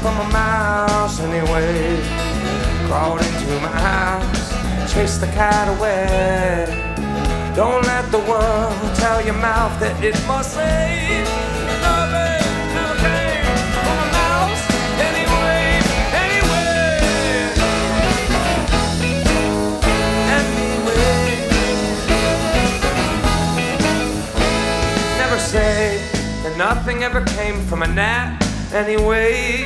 from a mouse anyway. Crawled into my house, chased the cat away. Don't let the world tell your mouth that it must say nothing ever came from a mouse anyway, Never say that nothing ever came from a gnat anyway.